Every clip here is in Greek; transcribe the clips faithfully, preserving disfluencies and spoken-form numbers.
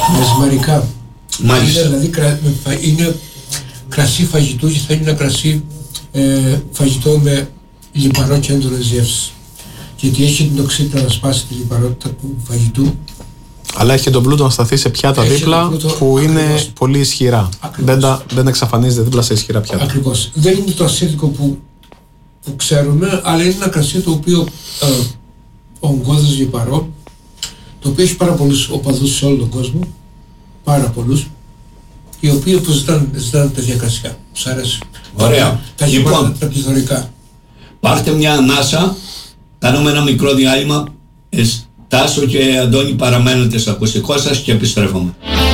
Μεσημερικά. Μάλιστα. Είναι, δηλαδή, κρα, είναι κρασί φαγητού και θα είναι ένα κρασί ε, φαγητό με λιπαρό και έντονες γεύσεις. Γιατί έχει την οξύτητα να σπάσει τη λιπαρότητα του φαγητού. Αλλά έχει και τον πλούτο να σταθεί σε πιάτα έχει δίπλα πλούτο, που είναι ακριβώς. Πολύ ισχυρά. Δεν, τα, δεν εξαφανίζεται δίπλα σε ισχυρά πιάτα. Ακριβώς. Δεν είναι το ασίτικο που, που ξέρουμε, αλλά είναι ένα κρασί το οποίο ε, ογκώδες λιπαρό, το οποίο έχει πάρα πολλούς οπαδούς σε όλο τον κόσμο, πάρα πολλούς, οι οποίοι που ζητάνε, ζητάνε τέτοια κρασιά. Τους αρέσει. Ωραία. Τα λοιπόν, τα πληθωρικά. Πάρτε μια ανάσα, κάνουμε ένα μικρό διάλειμμα. Τάσο και Αντώνη, παραμένετε στο ακουστικό σας και επιστρέφουμε.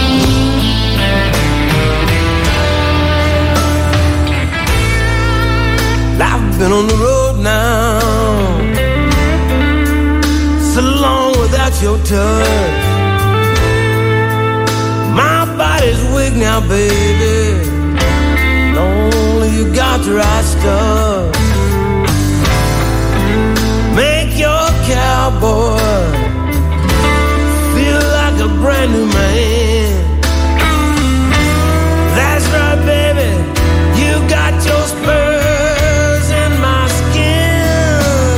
I've been on the road now, so long without your touch. My body's weak now, baby. Only you got the right stuff. Make your cowboy feel like a brand new man. That's right, baby. You got your spurs in my skin.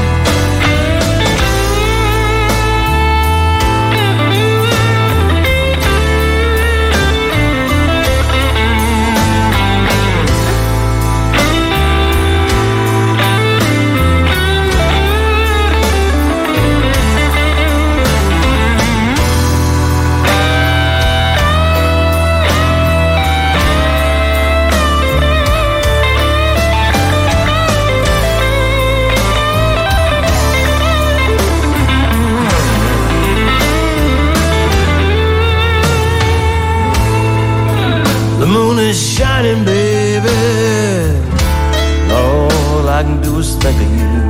The moon is shining, baby. All I can do is think of you.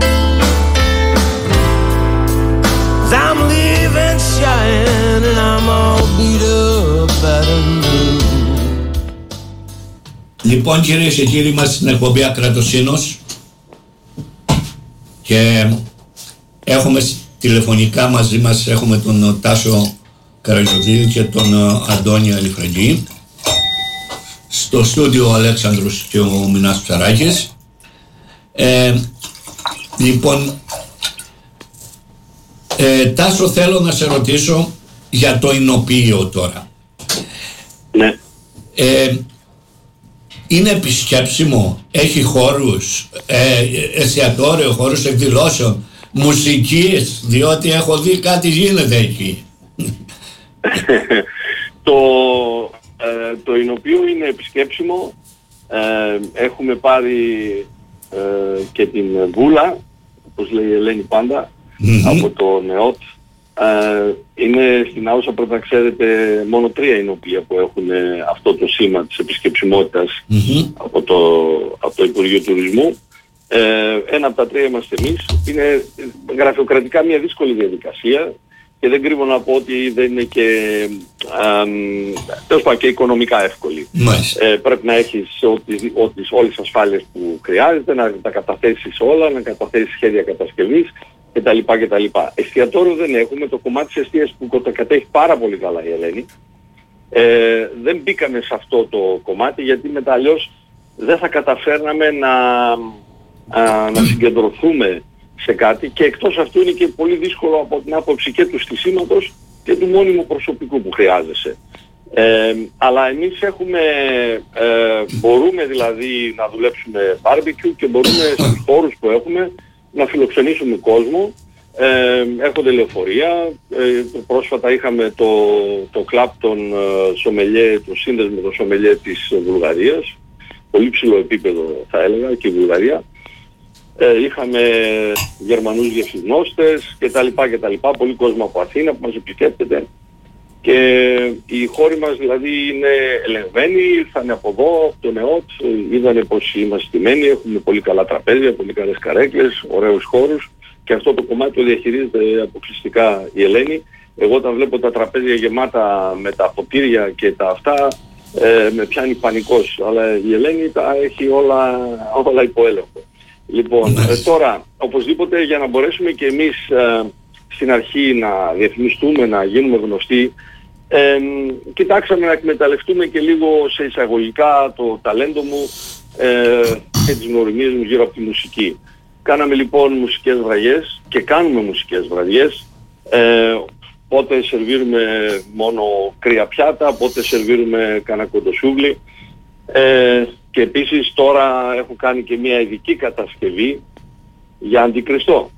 'Cause I'm leaving Cheyenne and I'm all beat up bad and blue. Λοιπόν, κυρίες και κύριοι, είμαστε στην εκπομπή Ακρατοσύνος και έχουμε τηλεφωνικά μαζί μας, έχουμε τον Τάσο Καραγιωτζή και τον Αντώνη Αλιφραγγί. Στο στούντιο ο Αλέξανδρος και ο Μινάς Ψαράκης. Ε, λοιπόν, ε, Τάσο, θέλω να σε ρωτήσω για το εινοποιείο τώρα. Ναι. Ε, είναι επισκέψιμο, έχει χώρους, ε, εστιατόριο, χώρους εκδηλώσεων, μουσικής, διότι έχω δει κάτι γίνεται εκεί. το... Ε, το εινοποιείο είναι επισκέψιμο, ε, έχουμε πάρει ε, και την βούλα, όπως λέει η Ελένη πάντα, mm-hmm. από το ΝΕΟΤ. Ε, είναι στην Άουσα, πρέπει να ξέρετε, μόνο τρία εινοποιεία που έχουν αυτό το σήμα της επισκεψιμότητας mm-hmm. από, το, από το Υπουργείο Τουρισμού. Ε, ένα από τα τρία είμαστε εμείς. Είναι γραφειοκρατικά μια δύσκολη διαδικασία. Και δεν κρύβω να πω ότι δεν είναι και, τέλος πάντων, και οικονομικά εύκολη. Ε, πρέπει να έχεις ό,τι, ό,τι, όλες τις ασφάλειες που χρειάζεται, να τα καταθέσεις όλα, να καταθέσεις σχέδια κατασκευής κτλ. κτλ. Εστιατόριο δεν έχουμε, το κομμάτι της εστίας που το κατέχει πάρα πολύ καλά η Ελένη. Ε, δεν μπήκαμε σε αυτό το κομμάτι γιατί μετά αλλιώς δεν θα καταφέρναμε να, α, να συγκεντρωθούμε σε κάτι, και εκτός αυτού είναι και πολύ δύσκολο από την άποψη και του στισίματος και του μόνιμου προσωπικού που χρειάζεσαι. Ε, αλλά εμείς έχουμε, ε, μπορούμε δηλαδή να δουλέψουμε barbecue και μπορούμε στους χώρους που έχουμε να φιλοξενήσουμε κόσμο. Ε, έρχονται λεωφορεία, ε, πρόσφατα είχαμε το, το κλαμπ των ε, σομελιέ, το σύνδεσμο των σομελιέ της Βουλγαρίας, πολύ ψηλό επίπεδο θα έλεγα και η Βουλγαρία. Ε, είχαμε Γερμανούς γευσιγνώστες κτλ. κτλ. Πολύ κόσμο από Αθήνα που μας επισκέπτεται. Και οι χώροι μας δηλαδή είναι ελεγμένοι, ήρθαν από εδώ, από το ΝΕΟΤ, είδανε πως είμαστε στημένοι, έχουμε πολύ καλά τραπέζια, πολύ καλές καρέκλες, ωραίους χώρους, και αυτό το κομμάτι το διαχειρίζεται αποκλειστικά η Ελένη. Εγώ όταν βλέπω τα τραπέζια γεμάτα με τα ποτήρια και τα αυτά, ε, με πιάνει πανικός, αλλά η Ελένη τα έχει όλα, όλα υπό έλεγχο. Λοιπόν, ε, τώρα, οπωσδήποτε για να μπορέσουμε και εμείς ε, στην αρχή να διαφημιστούμε, να γίνουμε γνωστοί, Ε, κοιτάξαμε να εκμεταλλευτούμε και λίγο σε εισαγωγικά το ταλέντο μου ε, και τις γνωριμίες μου γύρω από τη μουσική. Κάναμε λοιπόν μουσικές βραδιές και κάνουμε μουσικές βραδιές. Ε, πότε σερβίρουμε μόνο κρύα πιάτα, πότε σερβίρουμε κανένα κοντοσούβλι. Ε, και επίσης τώρα έχω κάνει και μια ειδική κατασκευή για Αντικριστό.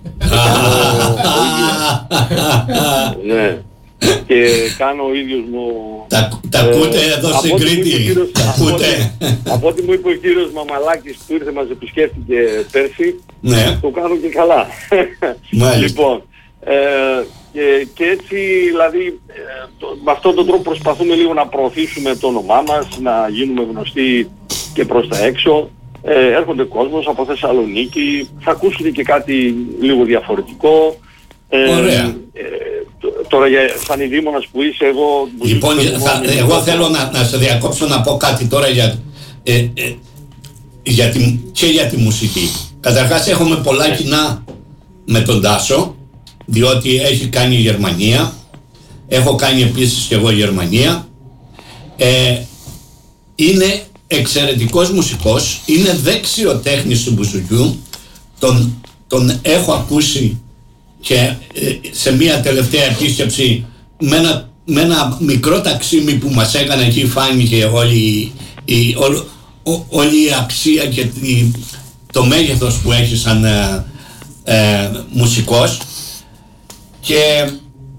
Ναι. Και κάνω ο ίδιος μου... Τα ακούτε εδώ στην Κρήτη. Από ό,τι μου είπε ο κύριος Μαμαλάκης που ήρθε μας επισκέφτηκε πέρσι, το κάνω και καλά. Λοιπόν, και, και έτσι δηλαδή με αυτόν τον τρόπο προσπαθούμε λίγο να προωθήσουμε το όνομά μας, να γίνουμε γνωστοί και προς τα έξω. Ε, έρχονται κόσμος από Θεσσαλονίκη, θα ακούσουν και κάτι λίγο διαφορετικό. Ε, Ωραία. Ε, τώρα για σαν ειδήμονας που είσαι εγώ... Λοιπόν, θα, εγώ θέλω να, να σε διακόψω να πω κάτι τώρα για, ε, ε, για τη, και για τη μουσική. Καταρχάς έχουμε πολλά κοινά με τον Τάσο, διότι έχει κάνει η Γερμανία, έχω κάνει επίσης και εγώ Γερμανία. Ε, είναι εξαιρετικός μουσικός, είναι δεξιοτέχνης του μπουζουκιού, τον, τον έχω ακούσει και σε μια τελευταία επίσκεψη με ένα, με ένα μικρό ταξίμι που μας έκανε εκεί φάνηκε όλη η, όλη, ό, όλη η αξία και η, το μέγεθος που έχει σαν ε, ε, μουσικός και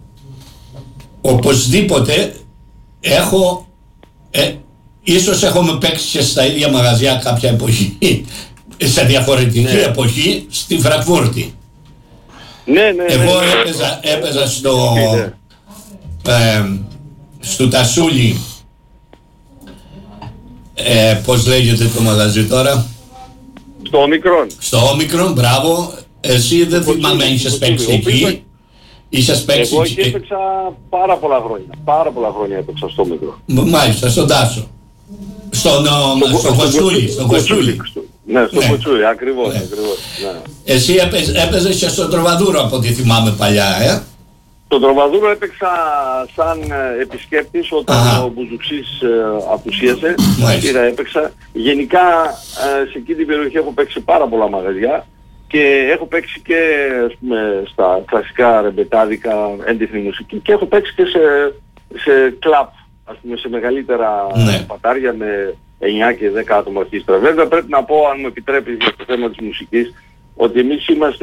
οπωσδήποτε έχω ε, ίσως έχουμε παίξει και στα ίδια μαγαζιά κάποια εποχή σε διαφορετική ναι. εποχή στη Φραγκφούρτη. Ναι, ναι, Εγώ ναι, ναι, έπαιζα, ναι. έπαιζα στο, Ναι. ε, στο Τασούλι, ε, πώς λέγεται το μαγαζί τώρα? Στο Όμικρον. Στο Όμικρον, μπράβο. Εσύ δεν θυμάμαι αν είχες παίξει εκεί. Είχες παίξει Εγώ εκεί. εκεί έπαιξα πάρα πολλά χρόνια. Πάρα πολλά χρόνια έπαιξα στο Όμικρον. Μάλιστα, στον Τάσο. Στον στο Κοτσούλη. Στον Κοτσούλη. Ναι, στο Ναι. Κοτσούλη, ακριβώς, Ναι. ακριβώς. Ναι. Εσύ έπαιζες, έπαιζες και στον Τροβαδούρο από ό,τι θυμάμαι παλιά, ε. Το Τροβαδούρο έπαιξα σαν ε, επισκέπτης όταν Αχα. ο Μπουζουξής ε, απουσίασε. Μάλιστα. Είδα, έπαιξα. Γενικά ε, σε εκείνη την περιοχή έχω παίξει πάρα πολλά μαγαζιά και έχω παίξει και ας πούμε, στα κλασικά ρεμπετάδικα έντεχνη μουσική και έχω παίξει και σε, σε κλαπ, ας πούμε, σε μεγαλύτερα Ναι. πατάρια με εννιά και δέκα άτομα ορχήστρα. Βέβαια πρέπει να πω, αν μου επιτρέπεις για το θέμα της μουσικής, ότι εμείς είμαστε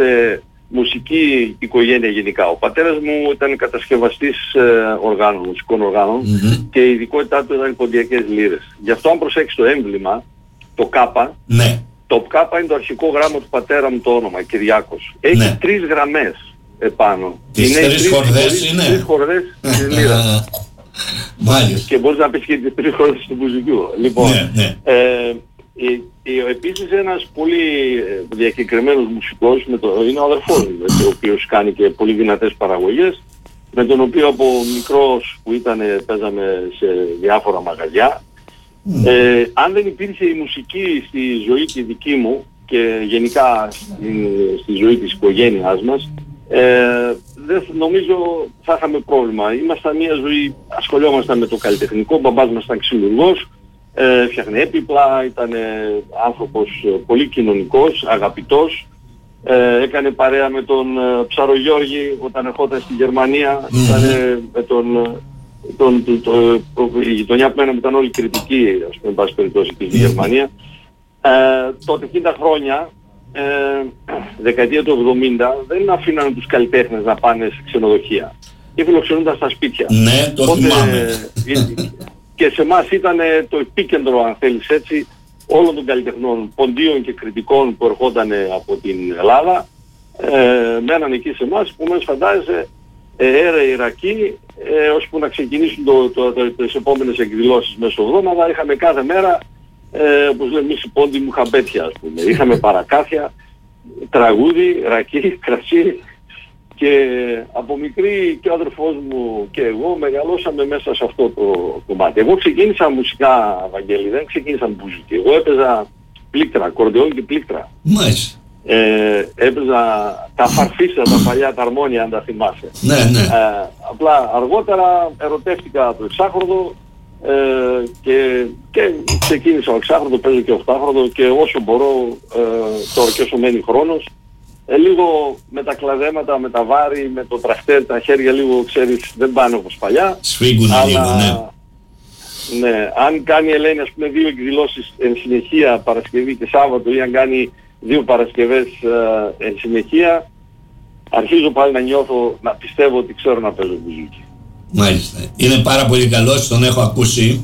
μουσική οικογένεια γενικά. Ο πατέρας μου ήταν κατασκευαστής ε, οργάνων, μουσικών οργάνων Mm-hmm. και η ειδικότητά του ήταν οι ποντιακές λύρες. Γι' αυτό αν προσέξεις το έμβλημα, το Κάπα, Ναι. το Κάπα είναι το αρχικό γράμμα του πατέρα μου το όνομα, Κυριάκος. Έχει Ναι. τρεις γραμμές επάνω. Τις είναι οι τρεις χορδές τρεις- είναι. Τρεις χορδές της λύρας. Μάλιστα. Και μπορείς να πεις και τις τρεις χορδές του μπουζουκιού. Λοιπόν, Ναι, ναι. ε, ε, ε, επίσης ένας πολύ ε, διακεκριμένος μουσικός με το, είναι ο αδερφός μου, έτσι, ο οποίος κάνει και πολύ δυνατές παραγωγές, με τον οποίο από μικρός που ήταν παίζαμε σε διάφορα μαγαζιά. Ε, αν δεν υπήρχε η μουσική στη ζωή τη δική μου και γενικά στη, στη ζωή της οικογένειάς μας, ε, δεν νομίζω θα είχαμε πρόβλημα. Ήμασταν μια ζωή, ασχολιόμασταν με το καλλιτεχνικό, ο μπαμπάς μας ήταν ξυλουργός, ε, φτιάχνε έπιπλα, ήταν ε, άνθρωπος ε, πολύ κοινωνικός, αγαπητός, ε, έκανε παρέα με τον ε, Ψαρογιώργη όταν ερχόταν στη Γερμανία, ήταν ε, με τον... ε, τον, το, το, το, η γειτονιά που μέναμε ήταν όλη κριτική, ας πούμε, εν πάση περιπτώσει, και στη Γερμανία. Ε, τότε εκείνη τα χρόνια, ε, δεκαετία του εβδομήντα, δεν αφήνανε τους καλλιτέχνες να πάνε σε ξενοδοχεία. Και φιλοξενούνταν στα σπίτια. Ναι, το Οπότε, θυμάμαι. ε, και σε εμάς ήταν το επίκεντρο, αν θέλεις έτσι, όλων των καλλιτεχνών, ποντίων και κριτικών που ερχόταν από την Ελλάδα, ε, μέναν εκεί σε εμάς, που μέσα φαντάζεσαι, Έρα Ιρακή, ε, ώσπου να ξεκινήσουν το, το, το, τις επόμενες εκδηλώσεις μεσοβδόμαδα. Είχαμε κάθε μέρα, ε, όπως λέμε εμείς οι πόντοι μου, χαμπέτια, ας πούμε. Είχαμε παρακάθια, τραγούδι, ρακί, κρασί και από μικρή και ο αδερφός μου και εγώ μεγαλώσαμε μέσα σε αυτό το κομμάτι. Εγώ ξεκίνησα μουσικά, Βαγγέλη, δεν ξεκίνησα μπουζουκί. Εγώ έπαιζα πλήκτρα, κορδεόν και πλήκτρα. Μάλιστα. Ε, έπαιζα τα φαρφίσα, τα παλιά τα αρμόνια, αν τα θυμάσαι. Ναι, ναι. Ε, απλά αργότερα ερωτεύτηκα το εξάχρονο ε, και, και ξεκίνησα ο εξάχρονο, παίζω και οχτάχρονο και όσο μπορώ ε, τώρα και όσο μένει χρόνος. Ε, λίγο με τα κλαδέματα, με τα βάρη, με το τραχτέρ, τα χέρια λίγο, ξέρεις, δεν πάνε όπως παλιά. Σφίγγουν λίγο, ναι. Ναι, αν κάνει η Ελένη, ας πούμε, δύο εκδηλώσεις εν συνεχεία, Παρασκευή και Σάββατο, ή αν κάνει δύο Παρασκευές ε, εν συνεχεία, αρχίζω πάλι να νιώθω, να πιστεύω ότι ξέρω να παίζω μπουζούκι. Μάλιστα. Είναι πάρα πολύ καλός, τον έχω ακούσει.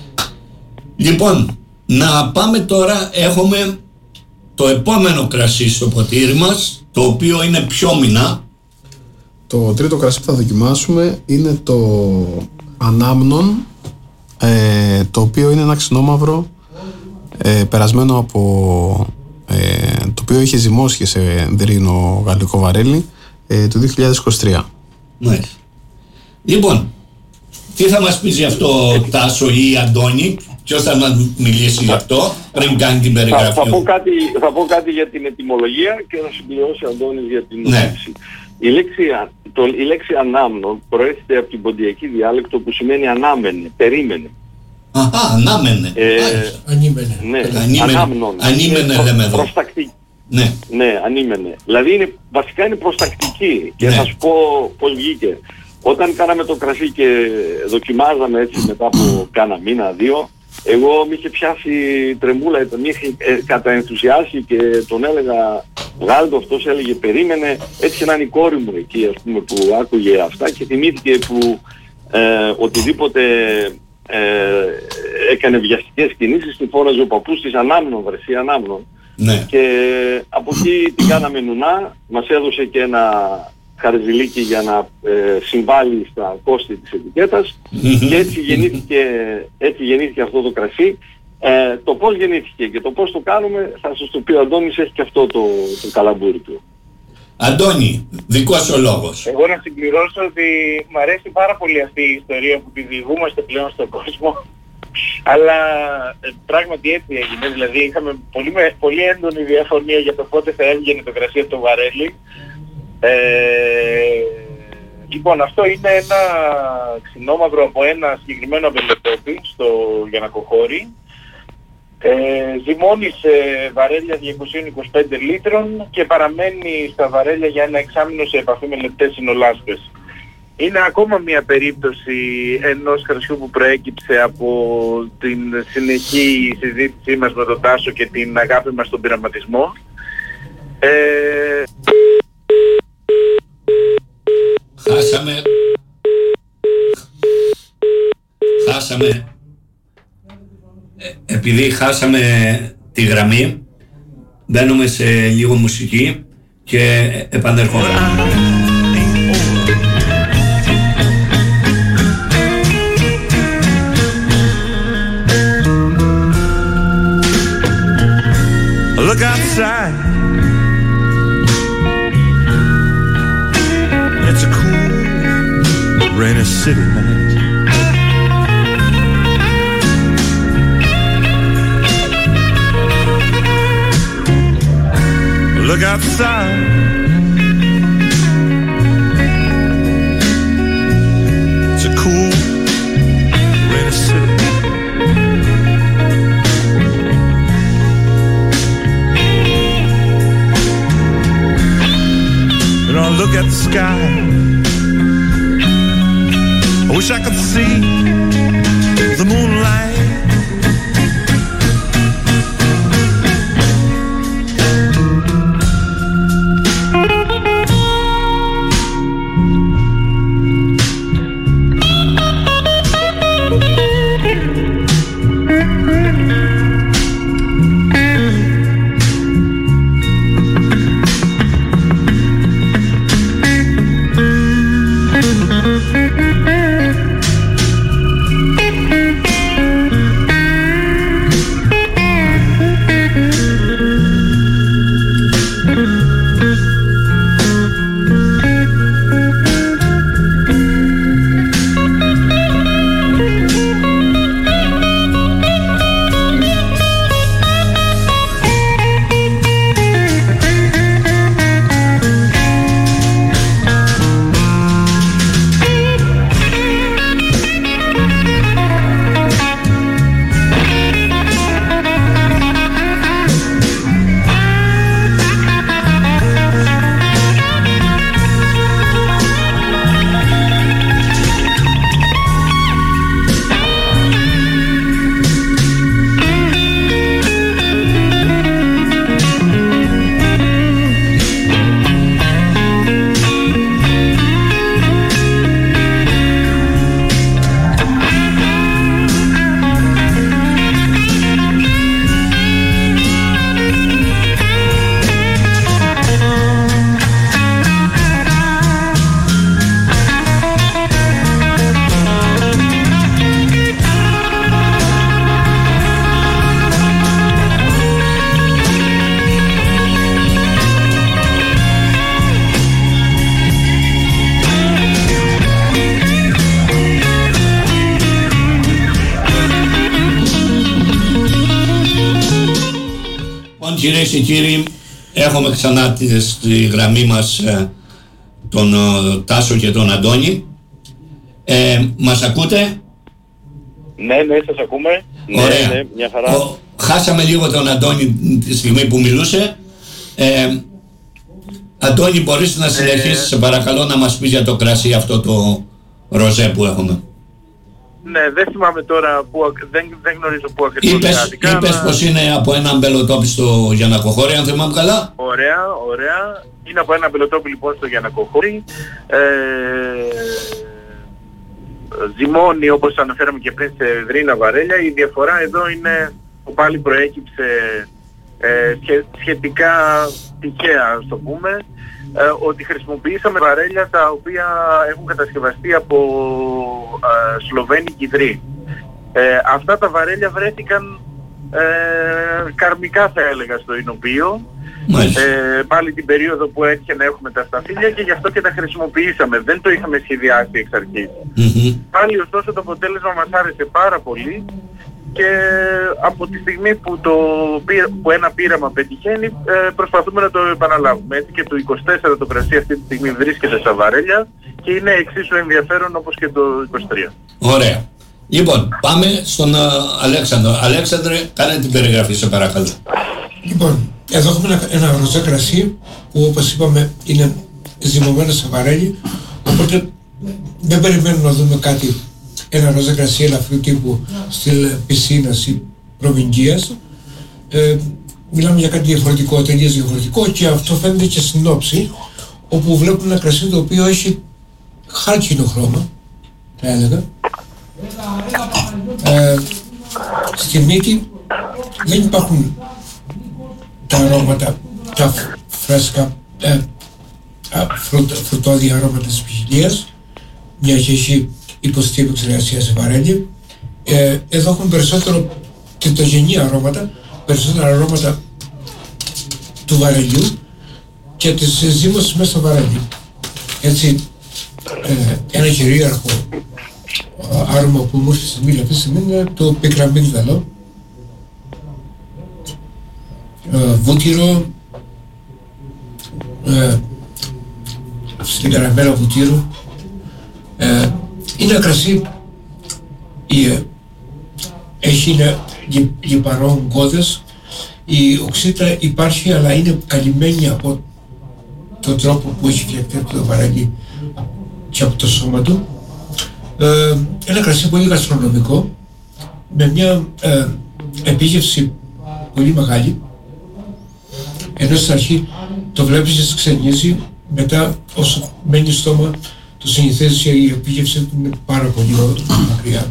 Λοιπόν, να πάμε τώρα, έχουμε το επόμενο κρασί στο ποτήρι μας, το οποίο είναι πιο μηνά. Το τρίτο κρασί που θα δοκιμάσουμε είναι το Ανάμνον, ε, το οποίο είναι ένα ξινόμαυρο ε, περασμένο από... Ε, το οποίο είχε ζυμώσει σε δρύνο γαλλικό βαρέλι ε, το δύο χιλιάδες είκοσι τρία. Μάλιστα. Λοιπόν, τι θα μας πεις γι' αυτό, Τάσο ή Αντώνη? Ποιος θα μας μιλήσει γι' αυτό πριν κάνει την περιγραφή? Θα, θα, πω κάτι, θα πω κάτι για την ετυμολογία και θα συμπληρώσει ο Αντώνης για την νοήση. Ναι. Η λέξη, το, η λέξη ανάμνον προέρχεται από την ποντιακή διάλεκτο που σημαίνει ανάμενε, περίμενε. Αχα, ανάμενε. Ε, ανήμενε. Ναι, ανήμενε. ανάμνον. Ανήμενε λέμε εδώ. Προστακτική. Ναι. Ναι, ανήμενε. Δηλαδή είναι, βασικά είναι προστακτική και ναι. θα σου πω πώς βγήκε. Όταν κάναμε το κρασί και δοκιμάζαμε έτσι μετά από κάνα μήνα, δύο, εγώ με είχε πιάσει τρεμούλα, με είχε ε, καταενθουσιάσει και τον έλεγα βγάλε, αυτός έλεγε περίμενε, έτυχε να είναι η κόρη μου εκεί, ας πούμε, που άκουγε αυτά και θυμήθηκε που ε, οτιδήποτε ε, έκανε βιαστικές κινήσεις, τη φώναζε ο παππούς της ανάμνων, βρεσί ανάμνων. Ναι. Και από εκεί την κάναμε νουνά, μας έδωσε και ένα χαρζιλίκι για να ε, συμβάλλει στα κόστη της ετικέτας και έτσι γεννήθηκε, έτσι γεννήθηκε αυτό το κρασί. Ε, το πώς γεννήθηκε και το πώς το κάνουμε θα σας το πει ο Αντώνης, έχει και αυτό το, το καλαμπούρι του. Αντώνη, δικός ο λόγος. Εγώ να συμπληρώσω ότι μου αρέσει πάρα πολύ αυτή η ιστορία που τη διηγούμαστε πλέον στον κόσμο. Αλλά ε, πράγματι έτσι έγινε, δηλαδή είχαμε πολύ, πολύ έντονη διαφωνία για το πότε θα έβγαινε το κρασί από το βαρέλι. Ε, λοιπόν, αυτό είναι ένα ξινόμαυρο από ένα συγκεκριμένο αμπελοτόπι στο Γιαννακοχώρι. Ε, ζυμώνει σε βαρέλια διακόσια είκοσι πέντε λίτρων και παραμένει στα βαρέλια για ένα εξάμηνο σε επαφή με λεπτές συνολάσπες. Είναι ακόμα μια περίπτωση ενός κρασιού που προέκυψε από την συνεχή συζήτησή μας με τον Τάσο και την αγάπη μας στον πειραματισμό. Ε... Χάσαμε. Χάσαμε. Ε, επειδή χάσαμε τη γραμμή, μπαίνουμε σε λίγο μουσική και επανερχόμαστε. Look outside. It's a cool, rainy city night. Look outside. It's a cool, rainy city. And I look at the sky. I wish I could see the moonlight. κυρίες και κύριοι, έχουμε ξανά τη, στη γραμμή μας ε, τον ε, Τάσο και τον Αντώνη. Ε, μας ακούτε? Ναι, ναι, σας ακούμε. Ωραία. Ναι, ναι, μια χαρά. Ο, χάσαμε λίγο τον Αντώνη τη στιγμή που μιλούσε. Ε, Αντώνη, μπορείς να συνεχίσεις, ε... σε παρακαλώ, να μας πεις για το κρασί αυτό το ροζέ που έχουμε? Ναι, δεν θυμάμαι τώρα, που, δεν, δεν γνωρίζω πού ακριβώς. Είπες, είπες αλλά... πως είναι από ένα αμπελοτόπι στο Γιαννακοχώρη, αν θυμάμαι καλά. Ωραία, ωραία. Είναι από ένα αμπελοτόπι λοιπόν στο Γιαννακοχώρη. Ε, ζυμώνει, όπως αναφέραμε και πριν, σε δρύνα βαρέλια. Η διαφορά εδώ είναι που πάλι προέκυψε ε, σχε, σχετικά τυχαία, ας το πούμε, ε, ότι χρησιμοποιήσαμε βαρέλια τα οποία έχουν κατασκευαστεί από ε, Σλοβαίνικη δρύ. Ε, αυτά τα βαρέλια βρέθηκαν ε, καρμικά, θα έλεγα, στο Ινωπείο. Ε, πάλι την περίοδο που έτυχε να έχουμε τα σταφύλια και γι' αυτό και τα χρησιμοποιήσαμε. Δεν το είχαμε σχεδιάσει εξ αρχής. Mm-hmm. Πάλι ωστόσο το αποτέλεσμα μας άρεσε πάρα πολύ και από τη στιγμή που, το, που ένα πείραμα πετυχαίνει, ε, προσπαθούμε να το επαναλάβουμε. Έτσι και το είκοσι τέσσερα το κρασί αυτή τη στιγμή βρίσκεται στα βαρέλια και είναι εξίσου ενδιαφέρον όπως και το είκοσι τρία. Ωραία. Λοιπόν, πάμε στον uh, Αλέξανδρο. Αλέξανδρε, κάνε την περιγραφή, σε παρακαλώ. Λοιπόν, εδώ έχουμε ένα, ένα ροζέ κρασί που, όπως είπαμε, είναι ζυμωμένο σε βαρέλι, οπότε δεν περιμένουμε να δούμε κάτι, ένα ροζέ κρασί ελαφρύ τύπου στυλ πισίνας ή προβινγκίας. Ε, μιλάμε για κάτι διαφορετικό, τελείως διαφορετικό, και αυτό φαίνεται και στην όψη, όπου βλέπουμε ένα κρασί το οποίο έχει χάλκινο χρώμα, θα έλεγα. Ε, στη μύτη δεν υπάρχουν τα αρώματα, τα φρέσκα, ε, φρουτόδια αρώματα της ποικιλίας, μια και έχει υποστεί επεξεργασία σε βαρέλι. Ε, εδώ έχουμε περισσότερο τριτογενή αρώματα, περισσότερα αρώματα του βαρελιού και της ζύμωσης μέσα στο βαρέλι. Έτσι, ε, ένα κυρίαρχο άρωμα που μου έρχεται στη μύλη αυτή τη στιγμή είναι το πικραμίγδαλο, ε, βούτυρο, ε, στην καραμέλα βουτύρου. Ε, είναι ένα κρασί, ε, έχει είναι λιπαρό γκώδες, η οξύτητα υπάρχει αλλά είναι καλυμμένη από τον τρόπο που έχει φτιαχτεί από το βαρέλι και από το σώμα του. Ε, ένα κρασί πολύ γαστρονομικό, με μια ε, επίγευση πολύ μεγάλη, ενώ στην αρχή το βλέπεις και σε ξενίζει, μετά όσο μένει στο στόμα το συνηθίζεις, η επίγευση του είναι πάρα πολύ μακριά.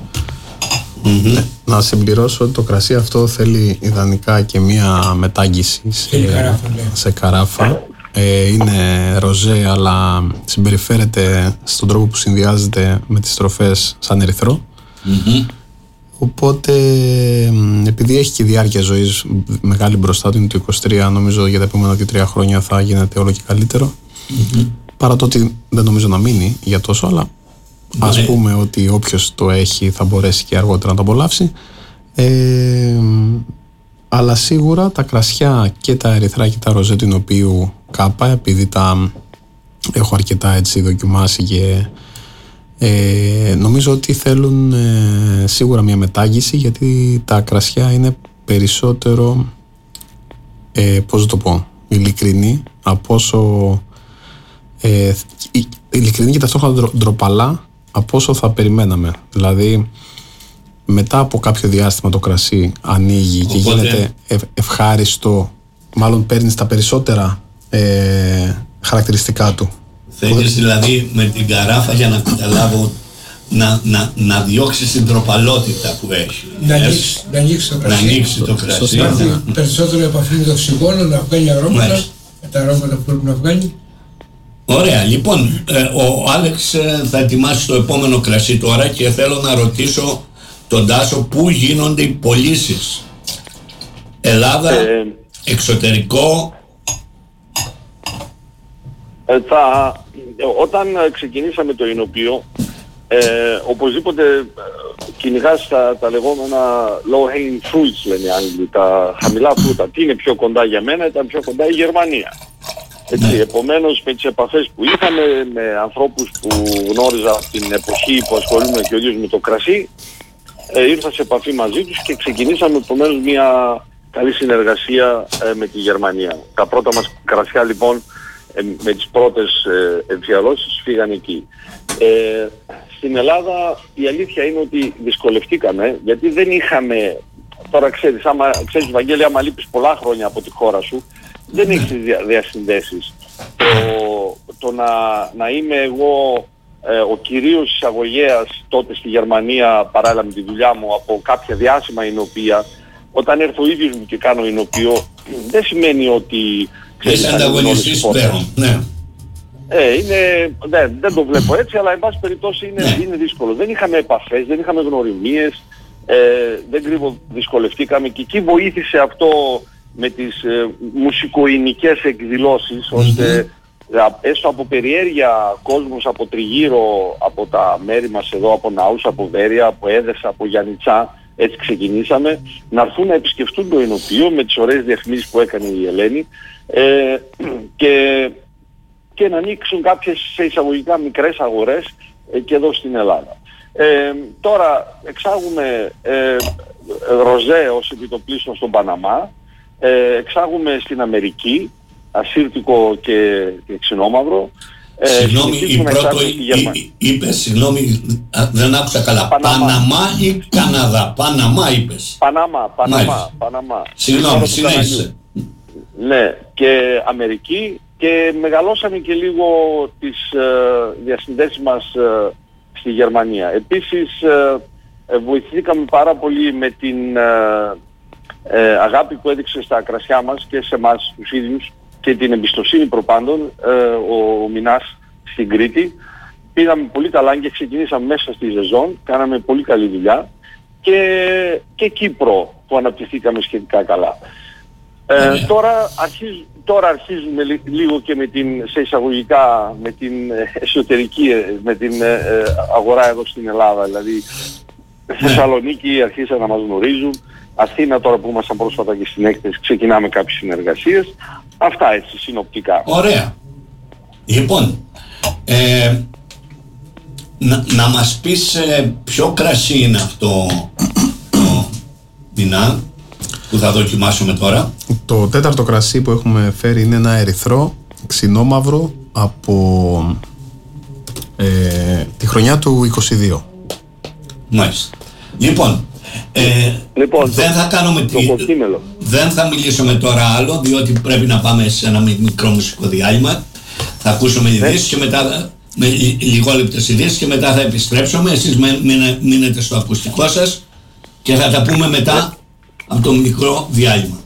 Mm-hmm. Να συμπληρώσω ότι το κρασί αυτό θέλει ιδανικά και μια μετάγγιση σε, καράφα, ναι. σε καράφα. Ε, είναι ροζέ, αλλά συμπεριφέρεται στον τρόπο που συνδυάζεται με τις τροφές σαν ερυθρό. Mm-hmm. Οπότε, επειδή έχει και διάρκεια ζωής μεγάλη μπροστά του, είναι το είκοσι τρία, νομίζω για τα επόμενα δύο τρία χρόνια θα γίνεται όλο και καλύτερο. Mm-hmm. Παρά το ότι δεν νομίζω να μείνει για τόσο, αλλά mm-hmm. ας πούμε ότι όποιος το έχει θα μπορέσει και αργότερα να το απολαύσει. Ε, αλλά σίγουρα τα κρασιά και τα ερυθρά και τα ροζέ του Ινωπείου Κάπα, επειδή τα έχω αρκετά έτσι δοκιμάσει και ε, νομίζω ότι θέλουν ε, σίγουρα μια μετάγγιση, γιατί τα κρασιά είναι περισσότερο ε, πώς το πω, ειλικρινή από όσο ε, ειλικρινή και ταυτόχρονα ντροπαλά από όσο θα περιμέναμε. Δηλαδή μετά από κάποιο διάστημα το κρασί ανοίγει. Οπότε, και γίνεται ευ, ευχάριστο, μάλλον παίρνεις τα περισσότερα ε, χαρακτηριστικά του. Θέλεις δηλαδή με την καράφα, για να καταλάβω, να, να, να διώξεις την τροπαλότητα που έχει. Να ανοίξει, να ανοίξει το κρασί. Να ανοίξει το κρασί. Να έρθει περισσότερο επαφή με το οξυγόνο, να βγάλει αρώματα, με τα αρώματα που πρέπει να βγάλει. Ωραία, λοιπόν, ε, ο Άλεξ ε, θα ετοιμάσει το επόμενο κρασί τώρα και θέλω να ρωτήσω τον Τάσο πού γίνονται οι πωλήσεις. Ελλάδα, ε, εξωτερικό. Ε, θα, όταν ξεκινήσαμε το Ινωπείο, ε, οπωσδήποτε κυνηγάς τα, τα λεγόμενα low hanging fruits, λένε οι Άγγλοι, τα χαμηλά φρούτα. Τι είναι πιο κοντά για μένα? Ήταν πιο κοντά η Γερμανία. Έτσι, επομένως με τις επαφές που είχαμε με ανθρώπους που γνώριζα από την εποχή που ασχολούμαι και ο ίδιος με το κρασί, ε, ήρθα σε επαφή μαζί τους και ξεκινήσαμε επομένως μια καλή συνεργασία ε, με τη Γερμανία. Τα πρώτα μας κρασιά λοιπόν ε, με τις πρώτες ε, εμφιαλώσεις φύγαν εκεί. Ε, στην Ελλάδα η αλήθεια είναι ότι δυσκολευτήκαμε, γιατί δεν είχαμε, τώρα ξέρεις, άμα, ξέρεις Βαγγέλη, άμα λείπεις πολλά χρόνια από τη χώρα σου, δεν έχεις τις δια, διασυνδέσεις. Το, το να, να είμαι εγώ ε, ο κυρίως εισαγωγέας τότε στη Γερμανία, παράλληλα με τη δουλειά μου, από κάποια διάσημα εινοποιεία, όταν έρθω ο ίδιος μου και κάνω εινοποιείο, δεν σημαίνει ότι... Είσαι ανταγωνιστής πλέον, ναι. Ε, είναι, ναι, δεν το βλέπω έτσι, αλλά εν πάση περιπτώσει είναι, ναι. είναι δύσκολο. Δεν είχαμε επαφές, δεν είχαμε γνωριμίες, ε, δεν κρύβω, δυσκολευτήκαμε και εκεί βοήθησε αυτό με τις ε, μουσικοϊνικές εκδηλώσεις, mm-hmm. ώστε έστω από περιέργεια κόσμος από τριγύρω, από τα μέρη μας εδώ, από Ναούς, από Βέρεια, από Έδεσα, από Γιαννιτσά, έτσι ξεκινήσαμε, να έρθουν να επισκεφτούν το εινοποιείο με τις ωραίες διαφημίσεις που έκανε η Ελένη ε, και, και να ανοίξουν κάποιες σε εισαγωγικά μικρές αγορές ε, και εδώ στην Ελλάδα. Ε, τώρα εξάγουμε ε, ροζέ ως επιτοπλίστων στον Παναμά, ε, εξάγουμε στην Αμερική ασύρτικο και, και ξινόμαυρο. Ε, συγγνώμη, η πρώτο είπε, συγγνώμη, δεν άκουσα καλά. Παναμά, Παναμά ή Καναδά? Παναμά είπες. Παναμά, Παναμά, Παναμά. Συγγνώμη, συνέχισε. Ναι, και Αμερική, και μεγαλώσαμε και λίγο τις ε, διασυνδέσεις μας ε, στη Γερμανία. Επίσης ε, ε, βοηθήκαμε πάρα πολύ με την ε, ε, αγάπη που έδειξε στα κρασιά μας και σε εμάς τους ίδιους και την εμπιστοσύνη προπάντων ε, ο, ο Μινάς στην Κρήτη. Πήγαμε πολύ καλά και ξεκινήσαμε μέσα στη Ζεζόν, κάναμε πολύ καλή δουλειά και, και Κύπρο που αναπτυχθήκαμε σχετικά καλά. Ε, τώρα, αρχίζ, τώρα αρχίζουμε λι, λίγο και με την, σε εισαγωγικά, με την εσωτερική, με την ε, αγορά εδώ στην Ελλάδα. Δηλαδή, Θεσσαλονίκη αρχίσαν να μας γνωρίζουν. Αθήνα τώρα που ήμασταν πρόσφατα και στην έκθεση ξεκινάμε κάποιες συνεργασίες. Αυτά έτσι συνοπτικά. Ωραία. Λοιπόν, ε, να, να μας πεις ε, ποιο κρασί είναι αυτό το Μινά που θα δοκιμάσουμε τώρα? Το τέταρτο κρασί που έχουμε φέρει είναι ένα ερυθρό ξινόμαυρο από ε, τη χρονιά του είκοσι δύο. Μάλιστα. Λοιπόν, ε, λοιπόν δεν το, θα κάνουμε το τι... δεν θα μιλήσουμε τώρα άλλο, διότι πρέπει να πάμε σε ένα μικρό μουσικό διάλειμμα. Θα ακούσουμε ναι. ειδήσεις και μετά, με λιγόλεπτες ειδήσεις, και μετά θα επιστρέψουμε. Εσείς μείνετε στο ακουστικό σας και θα τα πούμε μετά από το μικρό διάλειμμα.